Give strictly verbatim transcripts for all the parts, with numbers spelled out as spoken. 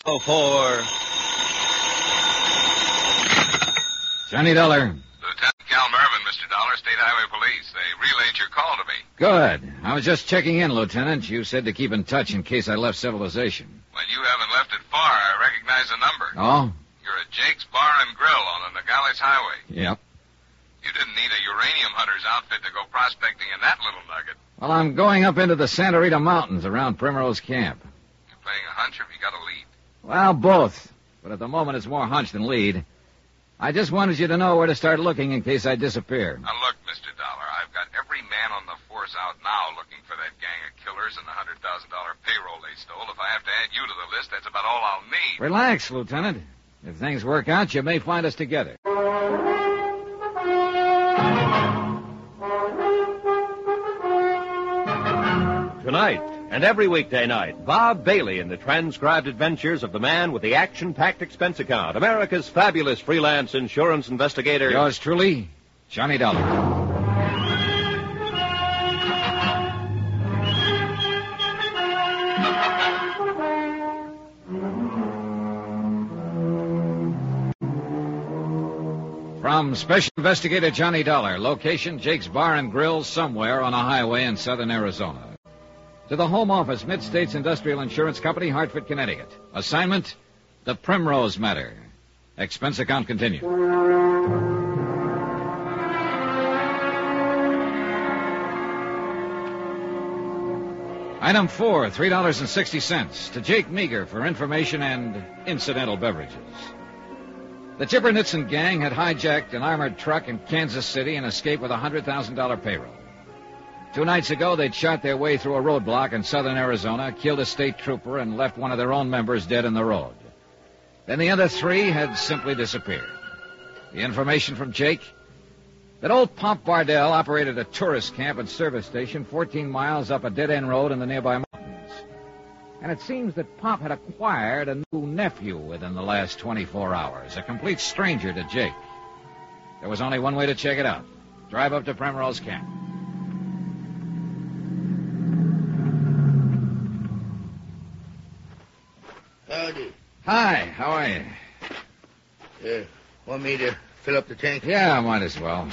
Oh, for... Johnny Dollar. Lieutenant Cal Mervin, Mister Dollar, State Highway Police. They relayed your call to me. Good. I was just checking in, Lieutenant. You said to keep in touch in case I left civilization. Well, you haven't left it far. I recognize the number. Oh? You're at Jake's Bar and Grill on the Nogales Highway. Yep. You didn't need a uranium hunter's outfit to go prospecting in that little nugget. Well, I'm going up into the Santa Rita Mountains around Primrose Camp. You playing a hunch or have you got a lead? Well, both. But at the moment, it's more hunch than lead. I just wanted you to know where to start looking in case I disappear. Now, look, Mister Dollar, I've got every man on the force out now looking for that gang of killers and the one hundred thousand dollars payroll they stole. If I have to add you to the list, that's about all I'll need. Relax, Lieutenant. If things work out, you may find us together. Tonight, and every weekday night, Bob Bailey in the transcribed adventures of the man with the action-packed expense account, America's fabulous freelance insurance investigator. Yours truly, Johnny Dollar. From Special Investigator Johnny Dollar, location Jake's Bar and Grill somewhere on a highway in southern Arizona. To the Home Office, Mid-States Industrial Insurance Company, Hartford, Connecticut. Assignment, the Primrose Matter. Expense account continued. Item four, three dollars and sixty cents. To Jake Meager for information and incidental beverages. The Chipper-Nitzen gang had hijacked an armored truck in Kansas City and escaped with a one hundred thousand dollars payroll. Two nights ago, they'd shot their way through a roadblock in southern Arizona, killed a state trooper, and left one of their own members dead in the road. Then the other three had simply disappeared. The information from Jake? That old Pop Bardell operated a tourist camp and service station fourteen miles up a dead-end road in the nearby mountains. And it seems that Pop had acquired a new nephew within the last twenty-four hours, a complete stranger to Jake. There was only one way to check it out. Drive up to Primrose Camp. Howdy. Hi, how are you? Uh, want me to fill up the tank? Yeah, I might as well.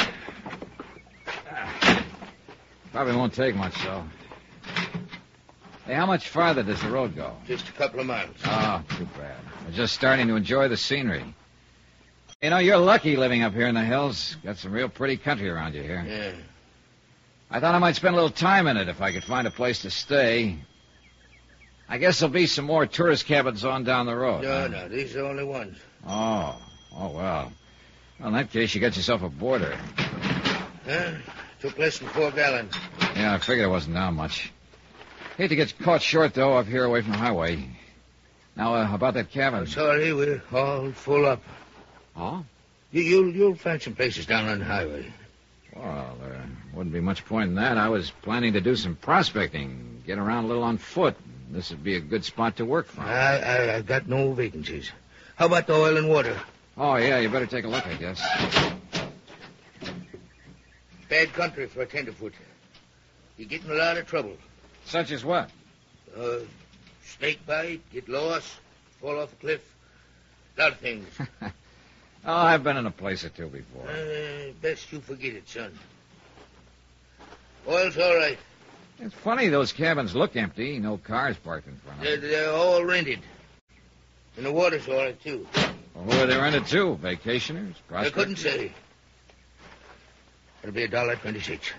Probably won't take much, though. Hey, how much farther does the road go? Just a couple of miles. Oh, too bad. I'm just starting to enjoy the scenery. You know, you're lucky living up here in the hills. Got some real pretty country around you here. Yeah. I thought I might spend a little time in it if I could find a place to stay. I guess there'll be some more tourist cabins on down the road. No, huh? no, these are the only ones. Oh, oh, well. Well, in that case, you got yourself a boarder. Huh? Took less than four gallons. Yeah, I figured it wasn't down much. Hate to get caught short, though, up here away from the highway. Now, uh, about that cabin. I'm sorry, we're all full up. Oh? You, you'll, you'll find some places down on the highway. Well, there wouldn't be much point in that. I was planning to do some prospecting, get around a little on foot. This would be a good spot to work from. I, I, I got no vacancies. How about the oil and water? Oh, yeah, you better take a look, I guess. Bad country for a tenderfoot. You get in a lot of trouble. Such as what? Uh, snake bite, get lost, fall off a cliff. A lot of things. Oh, I've been in a place or two before. Uh, best you forget it, son. Oil's all right. It's funny, those cabins look empty. No cars parked in front of They're, them. they're all rented. And the water's all right, too. Well, who are they rented to? Vacationers? I Prospectors? couldn't say. It'll be a dollar twenty-six.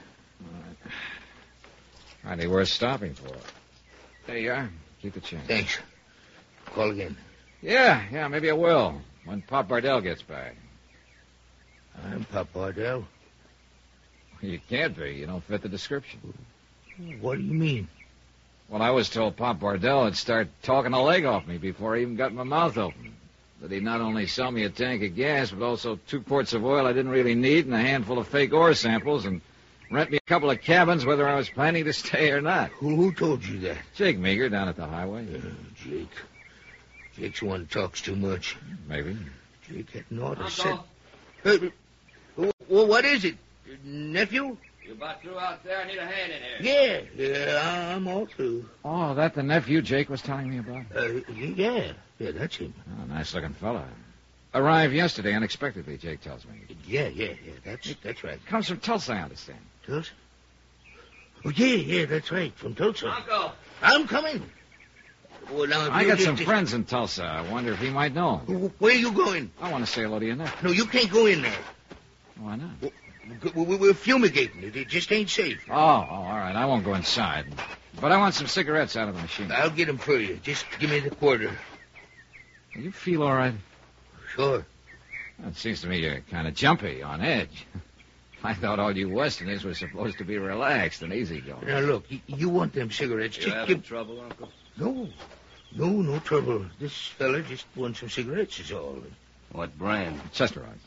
Hardly worth stopping for. There you are. Keep the change. Thanks. Call again. Yeah, yeah, maybe I will. When Pop Bardell gets back. I'm Pop Bardell. You can't be. You don't fit the description. What do you mean? Well, I was told Pop Bardell would start talking a leg off me before I even got my mouth open. That he'd not only sell me a tank of gas, but also two quarts of oil I didn't really need and a handful of fake ore samples and rent me a couple of cabins whether I was planning to stay or not. Who, who told you that? Jake Meager down at the highway. Uh, Jake. Jake's the one who talks too much. Maybe. Jake had not have said... Hey, wh- wh- what is it? Nephew? You about through out there? I need a hand in here. Yeah, yeah, I'm all through. Oh, that the nephew Jake was telling me about? Uh, yeah, yeah, that's him. Oh, nice-looking fella. Arrived yesterday unexpectedly, Jake tells me. Yeah, yeah, yeah, that's that's right. Comes from Tulsa, I understand. Tulsa? Oh, yeah, yeah, that's right, from Tulsa. Uncle. I'm coming. Well, now, if I you got just- some just- friends in Tulsa. I wonder if he might know him. Where are you going? I want to say hello to your nephew. No, you can't go in there. Why not? We- we- We're fumigating it. It just ain't safe. Oh, oh, all right. I won't go inside. But I want some cigarettes out of the machine. I'll get them for you. Just give me the quarter. You feel all right? Sure. Well, it seems to me you're kind of jumpy, on edge. I thought all you Westerners were supposed to be relaxed and easygoing. Now, look, you, you want them cigarettes. You just having give... trouble, Uncle? No, no, no trouble. This fella just wants some cigarettes is all. What brand? Chester Eyes.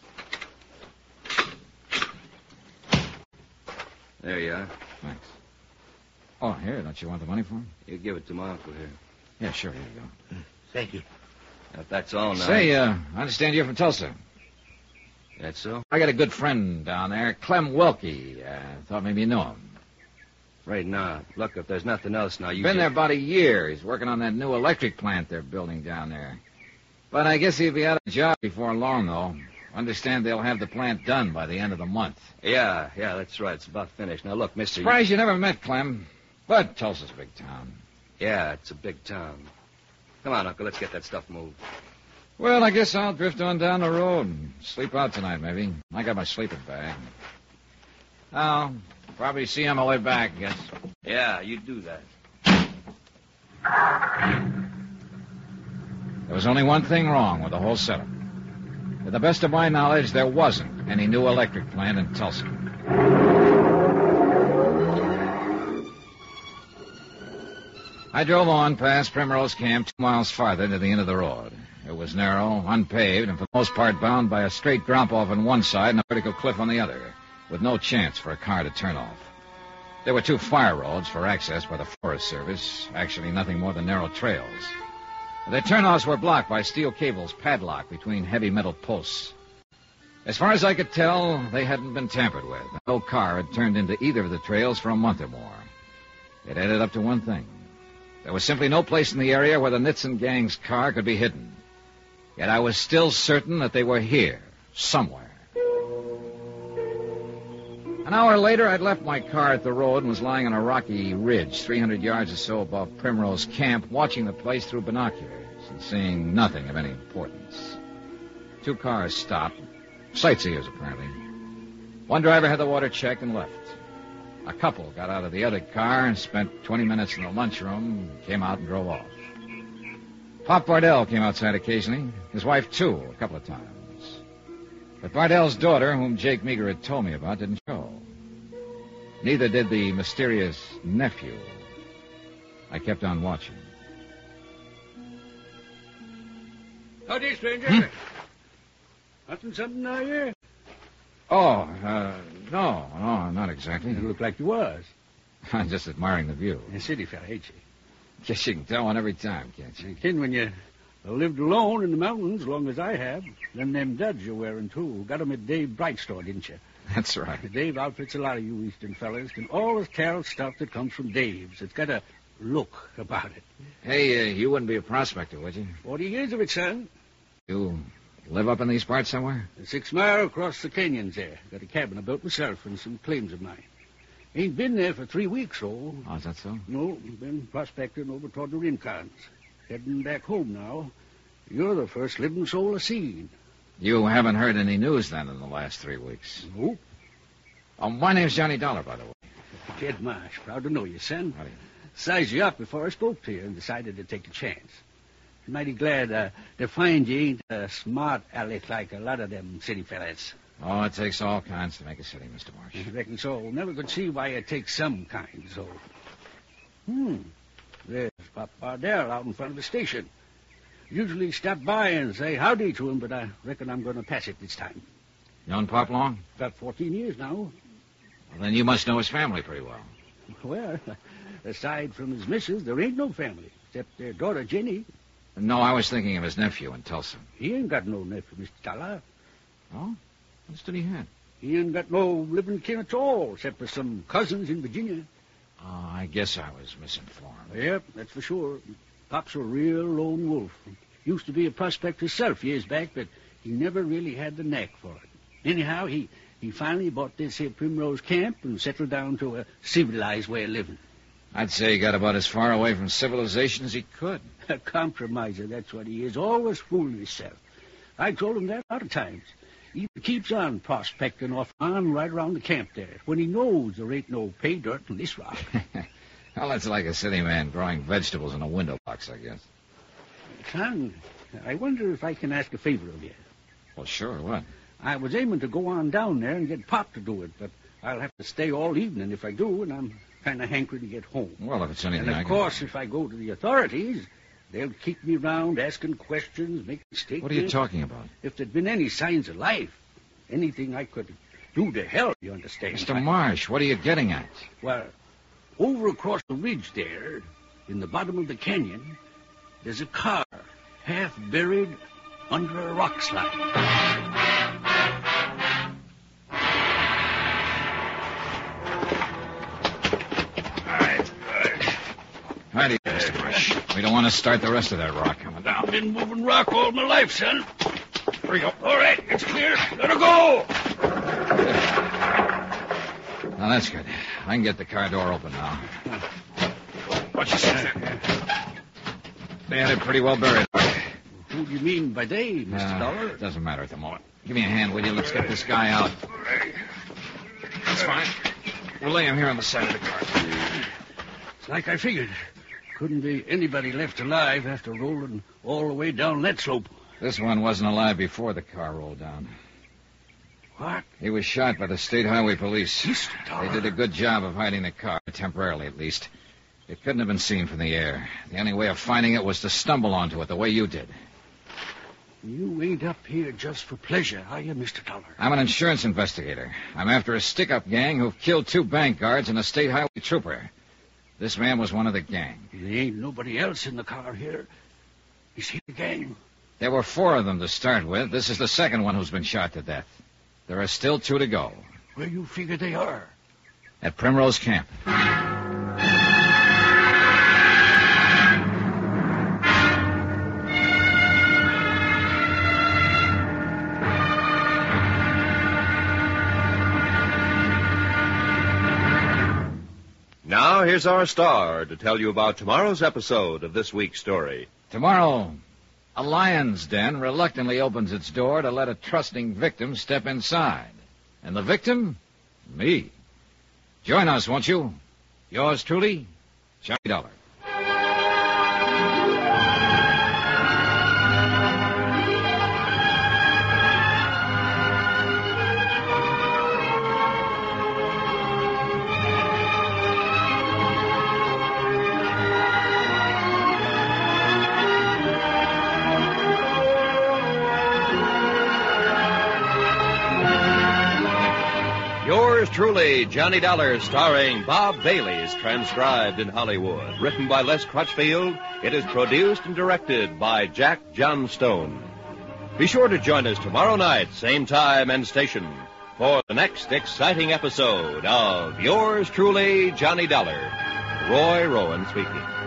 There you are. Thanks. Oh, here, don't you want the money for him? You give it to my uncle here. Yeah, sure, here you go. Thank you. If that's all now. Say, uh, I understand you're from Tulsa. That's so? I got a good friend down there, Clem Welke. Uh, thought maybe you know him. Right now. Look, if there's nothing else now, you Been just... there about a year. He's working on that new electric plant they're building down there. But I guess he'll be out of a job before long, though. Understand they'll have the plant done by the end of the month. Yeah, yeah, that's right. It's about finished. Now, look, mister... Surprised you never met Clem. But Tulsa's a big town. Yeah, it's a big town. Come on, Uncle, let's get that stuff moved. Well, I guess I'll drift on down the road and sleep out tonight, maybe. I got my sleeping bag. I'll probably see you on my way back, I guess. Yeah, you do that. There was only one thing wrong with the whole setup. To the best of my knowledge, there wasn't any new electric plant in Tulsa. I drove on past Primrose Camp two miles farther to the end of the road. It was narrow, unpaved, and for the most part bound by a straight drop-off on one side and a vertical cliff on the other, with no chance for a car to turn off. There were two fire roads for access by the Forest Service, actually nothing more than narrow trails. The turnoffs were blocked by steel cables padlocked between heavy metal posts. As far as I could tell, they hadn't been tampered with. No car had turned into either of the trails for a month or more. It added up to one thing. There was simply no place in the area where the Nitson gang's car could be hidden. Yet I was still certain that they were here, somewhere. An hour later, I'd left my car at the road and was lying on a rocky ridge three hundred yards or so above Primrose Camp, watching the place through binoculars and seeing nothing of any importance. Two cars stopped. Sightseers, apparently. One driver had the water checked and left. A couple got out of the other car and spent twenty minutes in the lunchroom, came out and drove off. Pop Bardell came outside occasionally. His wife, too, a couple of times. But Bardell's daughter, whom Jake Meager had told me about, didn't show. Neither did the mysterious nephew. I kept on watching. Howdy, stranger. Hmm? Hunting something now, here? Oh, uh, no, no, not exactly. You look like you was. I'm just admiring the view. A city fella, ain't you? Guess you can tell one every time, can't you? You can when you lived alone in the mountains, long as I have. Then them duds you're wearing, too. Got 'em at Dave Bright's store, didn't you? That's right. Dave outfits a lot of you eastern fellas. Can always tell stuff that comes from Dave's. It's got a look about it. Hey, uh, you wouldn't be a prospector, would you? Forty years of it, son. You live up in these parts somewhere? Six mile across the canyons there. Got a cabin I built myself and some claims of mine. Ain't been there for three weeks, though. Oh, is that so? No, been prospecting over toward the Rincons. Heading back home now. You're the first living soul I've seen. You haven't heard any news, then, in the last three weeks? Nope. Oh, my name's Johnny Dollar, by the way. Jed Marsh. Proud to know you, son. How do you... Sized you up before I spoke to you and decided to take a chance. Mighty glad uh, to find you ain't a smart aleck like a lot of them city fellas. Oh, it takes all kinds to make a city, Mister Marsh. I reckon so. Never could see why it takes some kind, so. Hmm. There's Pop Bardell out in front of the station. Usually stop by and say howdy to him, but I reckon I'm going to pass it this time. Known Pop long? About fourteen years now. Well, then you must know his family pretty well. Well, aside from his missus, there ain't no family, except their daughter, Jenny. No, I was thinking of his nephew in Tulsa. He ain't got no nephew, Mister Dollar. Oh? Understood he had. He ain't got no living kin at all, except for some cousins in Virginia. Oh, I guess I was misinformed. Yep, that's for sure. Pop's a real lone wolf. Used to be a prospector himself years back, but he never really had the knack for it. Anyhow, he, he finally bought this here Primrose Camp and settled down to a civilized way of living. I'd say he got about as far away from civilization as he could. A compromiser, that's what he is. Always fooling himself. I told him that a lot of times. He keeps on prospecting off on right around the camp there, when he knows there ain't no pay dirt in this rock. Well, that's like a city man growing vegetables in a window box, I guess. Son, I wonder if I can ask a favor of you. Well, sure, what? I was aiming to go on down there and get Pop to do it, but I'll have to stay all evening if I do, and I'm kind of hankering to get home. Well, if it's anything And, I of can... course, if I go to the authorities, they'll keep me round asking questions, making statements. What are you talking about? If there'd been any signs of life, anything I could do to help, you understand. Mister I- Marsh, what are you getting at? Well, over across the ridge there, in the bottom of the canyon, there's a car half buried under a rock slide. Righty, Mister Marsh. We don't want to start the rest of that rock coming down. I've been moving rock all my life, son. Here we go. All right, it's clear. Let her go. Now, that's good. I can get the car door open now. Watch yourself. They had it pretty well buried. Who do you mean by they, Mister Uh, Dollar? Doesn't matter at the moment. Give me a hand, will you? Let's get this guy out. That's fine. We'll lay him here on the side of the car. It's like I figured. Couldn't be anybody left alive after rolling all the way down that slope. This one wasn't alive before the car rolled down. What? He was shot by the State Highway Police. Mister Dollar. They did a good job of hiding the car, temporarily at least. It couldn't have been seen from the air. The only way of finding it was to stumble onto it the way you did. You ain't up here just for pleasure, are you, Mister Dollar? I'm an insurance investigator. I'm after a stick-up gang who've killed two bank guards and a state highway trooper. This man was one of the gang. There ain't nobody else in the car here. Is he the gang? There were four of them to start with. This is the second one who's been shot to death. There are still two to go. Where you figure they are? At Primrose Camp. Now, here's our star to tell you about tomorrow's episode of this week's story. Tomorrow, a lion's den reluctantly opens its door to let a trusting victim step inside. And the victim? Me. Join us, won't you? Yours truly, Johnny Dollar. Yours truly, Johnny Dollar, starring Bob Bailey, is transcribed in Hollywood. Written by Les Crutchfield, it is produced and directed by Jack Johnstone. Be sure to join us tomorrow night, same time and station, for the next exciting episode of Yours truly, Johnny Dollar. Roy Rowan speaking.